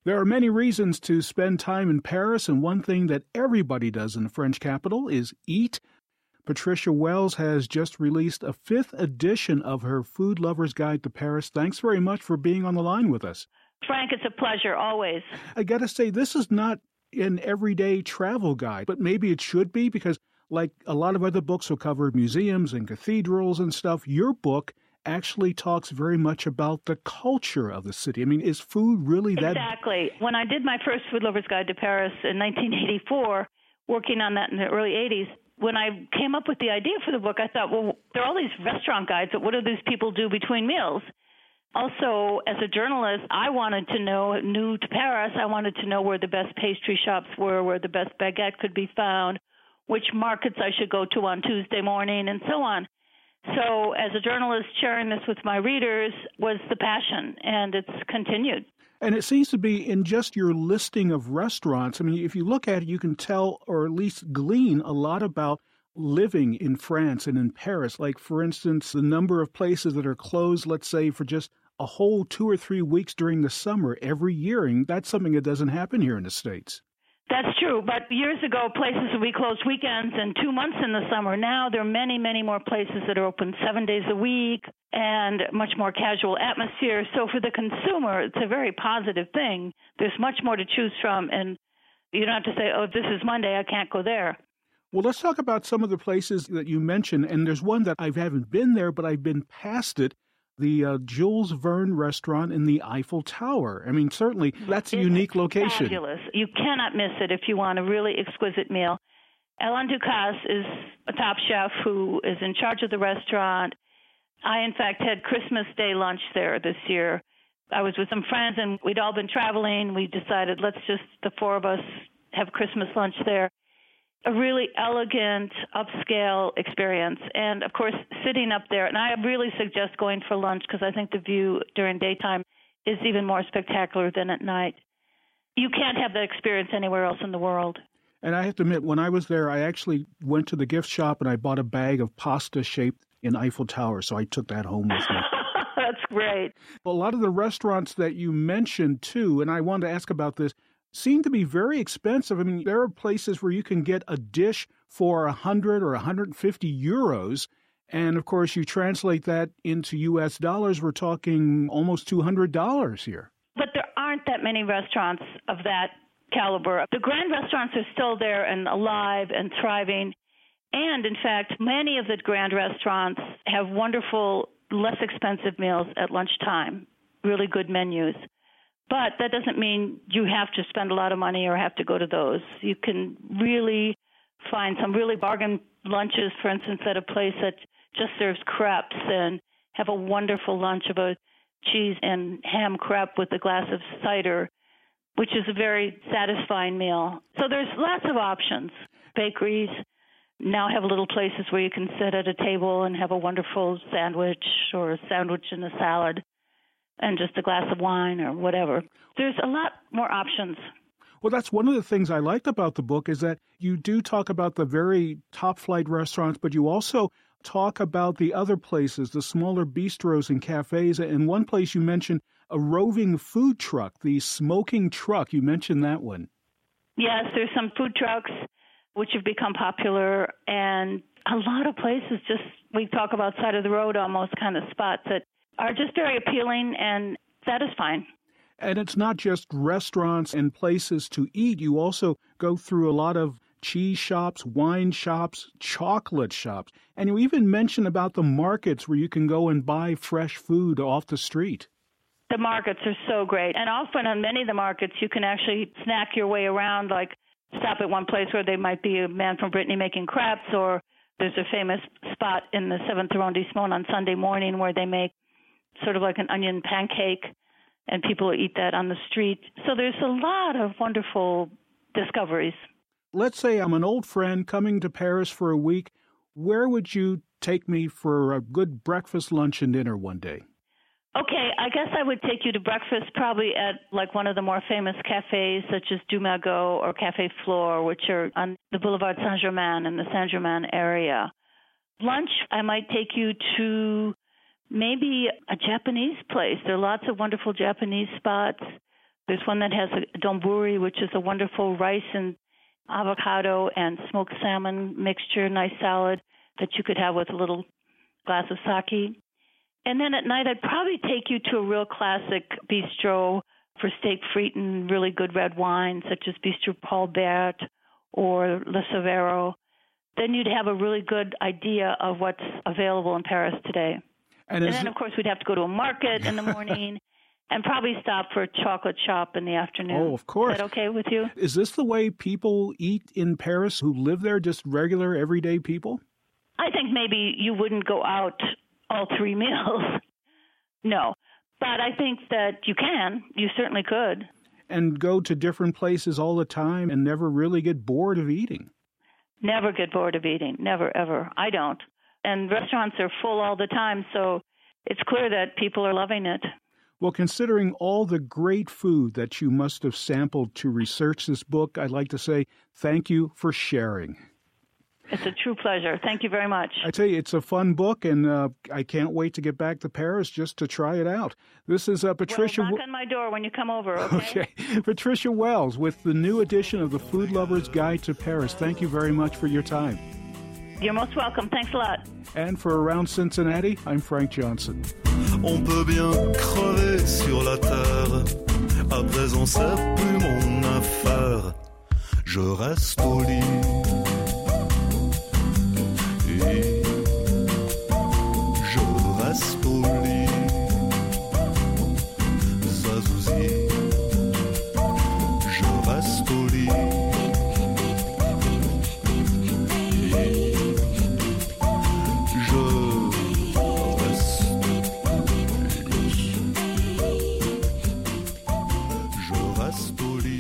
There are many reasons to spend time in Paris, and one thing that everybody does in the French capital is eat. Patricia Wells has just released a 5th edition of her Food Lover's Guide to Paris. Thanks very much for being on the line with us. Frank, it's a pleasure, always. I got to say, this is not an everyday travel guide, but maybe it should be because, like a lot of other books will cover museums and cathedrals and stuff, your book actually talks very much about the culture of the city. I mean, is food really that... Exactly. When I did my first Food Lover's Guide to Paris in 1984, working on that in the early 80s, when I came up with the idea for the book, I thought, well, there are all these restaurant guides, but what do these people do between meals? Also, as a journalist, I wanted to know, new to Paris, I wanted to know where the best pastry shops were, where the best baguette could be found, which markets I should go to on Tuesday morning, and so on. So as a journalist, sharing this with my readers was the passion, and it's continued. And it seems to be in just your listing of restaurants. I mean, if you look at it, you can tell or at least glean a lot about living in France and in Paris. Like, for instance, the number of places that are closed, let's say, for just a whole 2 or 3 weeks during the summer every year. And that's something that doesn't happen here in the States. That's true, but years ago, places would be closed weekends and 2 months in the summer. Now there are many, many more places that are open 7 days a week and much more casual atmosphere. So for the consumer, it's a very positive thing. There's much more to choose from, and you don't have to say, oh, this is Monday, I can't go there. Well, let's talk about some of the places that you mentioned, and there's one that I haven't been there, but I've been past it. The Jules Verne restaurant in the Eiffel Tower. I mean, certainly that's a unique location. Fabulous. You cannot miss it if you want a really exquisite meal. Alain Ducasse is a top chef who is in charge of the restaurant. I, in fact, had Christmas Day lunch there this year. I was with some friends, and we'd all been traveling. We decided let's just, the 4 of us, have Christmas lunch there. A really elegant, upscale experience. And, of course, sitting up there. And I really suggest going for lunch because I think the view during daytime is even more spectacular than at night. You can't have that experience anywhere else in the world. And I have to admit, when I was there, I actually went to the gift shop and I bought a bag of pasta shaped in Eiffel Tower. So I took that home with me. That's great. A lot of the restaurants that you mentioned, too, and I wanted to ask about this, seem to be very expensive. I mean, there are places where you can get a dish for 100 or 150 euros. And, of course, you translate that into U.S. dollars, we're talking almost $200 here. But there aren't that many restaurants of that caliber. The grand restaurants are still there and alive and thriving. And, in fact, many of the grand restaurants have wonderful, less expensive meals at lunchtime, really good menus. But that doesn't mean you have to spend a lot of money or have to go to those. You can really find some really bargain lunches, for instance, at a place that just serves crepes and have a wonderful lunch of a cheese and ham crepe with a glass of cider, which is a very satisfying meal. So there's lots of options. Bakeries now have little places where you can sit at a table and have a wonderful sandwich or a sandwich and a salad and just a glass of wine or whatever. There's a lot more options. Well, that's one of the things I liked about the book is that you do talk about the very top-flight restaurants, but you also talk about the other places, the smaller bistros and cafes. In one place you mentioned a roving food truck, the Smoking Truck. You mentioned that one. Yes, there's some food trucks which have become popular, and a lot of places just, we talk about side of the road almost kind of spots that are just very appealing and satisfying. And it's not just restaurants and places to eat. You also go through a lot of cheese shops, wine shops, chocolate shops. And you even mention about the markets where you can go and buy fresh food off the street. The markets are so great. And often on many of the markets, you can actually snack your way around, like stop at one place where there might be a man from Brittany making crepes, or there's a famous spot in the 7th arrondissement on Sunday morning where they make sort of like an onion pancake, and people eat that on the street. So there's a lot of wonderful discoveries. Let's say I'm an old friend coming to Paris for a week. Where would you take me for a good breakfast, lunch, and dinner one day? Okay, I guess I would take you to breakfast probably at like one of the more famous cafes such as Du Magot or Café Flore, which are on the Boulevard Saint-Germain in the Saint-Germain area. Lunch, I might take you to maybe a Japanese place. There are lots of wonderful Japanese spots. There's one that has a donburi, which is a wonderful rice and avocado and smoked salmon mixture, nice salad that you could have with a little glass of sake. And then at night, I'd probably take you to a real classic bistro for steak frite and really good red wine, such as Bistro Paul Bert or Le Savero. Then you'd have a really good idea of what's available in Paris today. And then, of course, we'd have to go to a market in the morning and probably stop for a chocolate shop in the afternoon. Oh, of course. Is that okay with you? Is this the way people eat in Paris who live there, just regular, everyday people? I think maybe you wouldn't go out all 3 meals. No. But I think that you can. You certainly could. And go to different places all the time and never really get bored of eating. Never get bored of eating. Never, ever. I don't. And restaurants are full all the time, so it's clear that people are loving it. Well, considering all the great food that you must have sampled to research this book, I'd like to say thank you for sharing. It's a true pleasure. Thank you very much. I tell you, it's a fun book, and I can't wait to get back to Paris just to try it out. This is Patricia... Well, knock on my door when you come over, okay? Okay. Patricia Wells with the new edition of the Food Lover's Guide to Paris. Thank you very much for your time. You're most welcome. Thanks a lot. And for Around Cincinnati, I'm Frank Johnson. On peut bien crever sur la terre. À présent, c'est plus mon affaire. Je reste au lit. Et je reste au lit. Zazouzi. Je reste au lit. Je reste au lit.